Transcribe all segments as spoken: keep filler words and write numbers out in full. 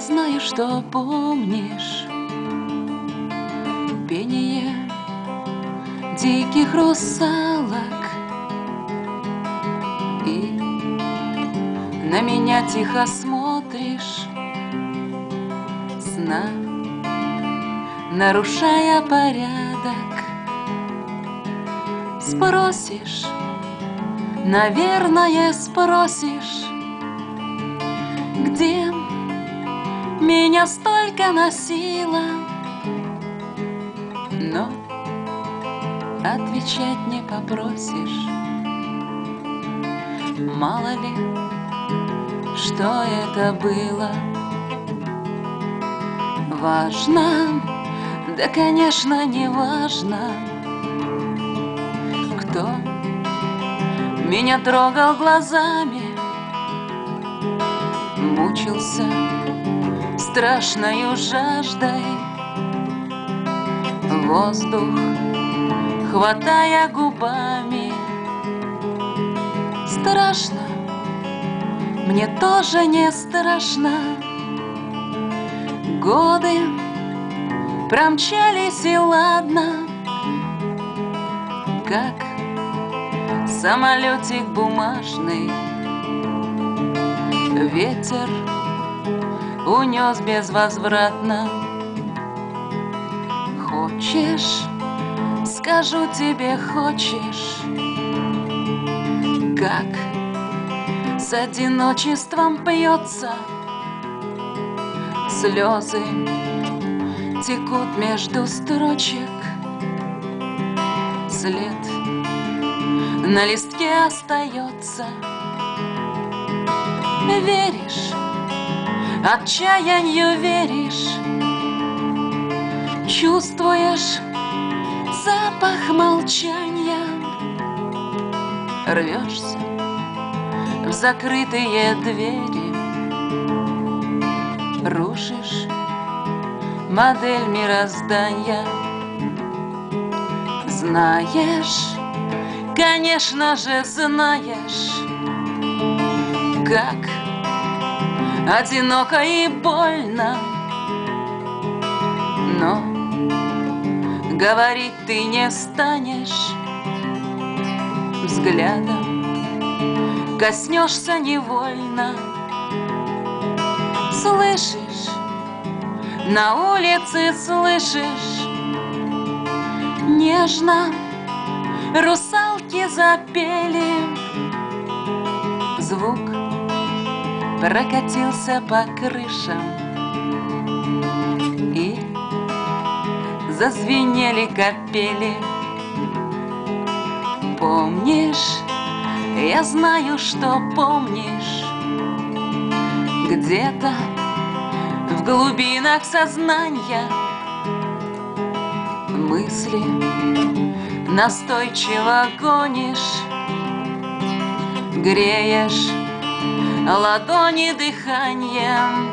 знаю, что помнишь пение диких русалок, и на меня тихо смотришь, сна нарушая порядок. Спросишь, наверное, спросишь, где меня столько носило, но отвечать не попросишь. Мало ли, что это было важно, да, конечно, не важно, кто меня трогал глазами, мучился страшною жаждой, воздух хватая губами. Страшно, мне тоже не страшно. Годы промчались, и ладно, как самолетик бумажный ветер унес безвозвратно. Хочешь, скажу тебе, хочешь, как с одиночеством пьется, слезы текут между строчек, след на листке остается. Веришь, отчаянию веришь, чувствуешь запах молчания, рвешься в закрытые двери, рушишь модель мироздания. Знаешь, конечно же знаешь, как одиноко и больно, но говорить ты не станешь, взглядом коснешься невольно. Слышишь, на улице слышишь, нежно русалки запели, звук прокатился по крышам, и зазвенели капели. Помнишь, я знаю, что помнишь, где-то в глубинах сознания мысли настойчиво гонишь, греешь ладони дыханием.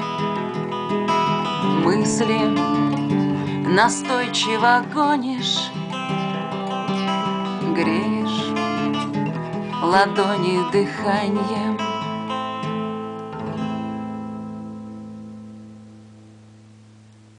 Мысли настойчиво гонишь, греешь ладони дыханием.